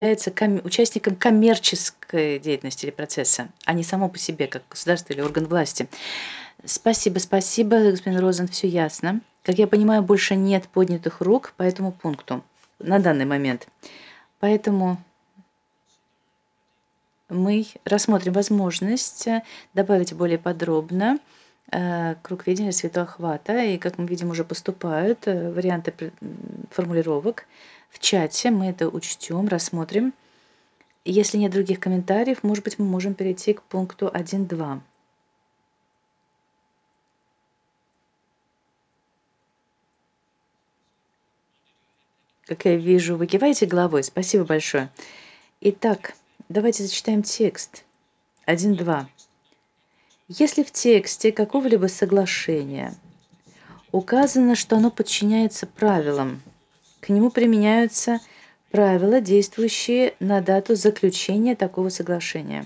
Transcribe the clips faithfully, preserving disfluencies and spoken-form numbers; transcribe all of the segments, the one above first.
является ком участником коммерческой деятельности или процесса, а не само по себе, как государство или орган власти. Спасибо, спасибо, господин Розен, всё ясно. Как я понимаю, больше нет поднятых рук по этому пункту на данный момент. Поэтому мы рассмотрим возможность, э, добавить более подробно, э, круг видения светового охвата. И, как мы видим, уже поступают, э, варианты пр м, формулировок в чате. Мы это учтём, рассмотрим. Если нет других комментариев, может быть, мы можем перейти к пункту один два. Как я вижу, вы киваете головой. Спасибо большое. Итак, давайте зачитаем текст. один два. Если в тексте какого-либо соглашения указано, что оно подчиняется правилам, к нему применяются правила, действующие на дату заключения такого соглашения.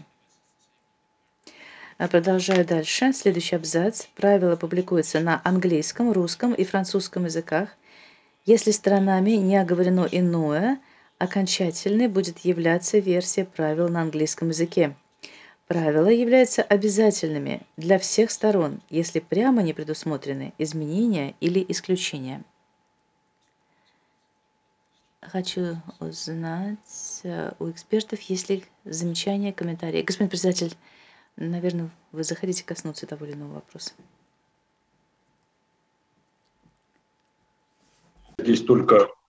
А продолжаю дальше. Следующий абзац. Правила публикуются на английском, русском и французском языках. Если сторонами не оговорено иное, окончательной будет являться версия правил на английском языке. Правила являются обязательными для всех сторон, если прямо не предусмотрены изменения или исключения. Хочу узнать, э, у экспертов, есть ли замечания, комментарии. Господин председатель, наверно, вы захотите коснуться того или иного вопроса? Здесь только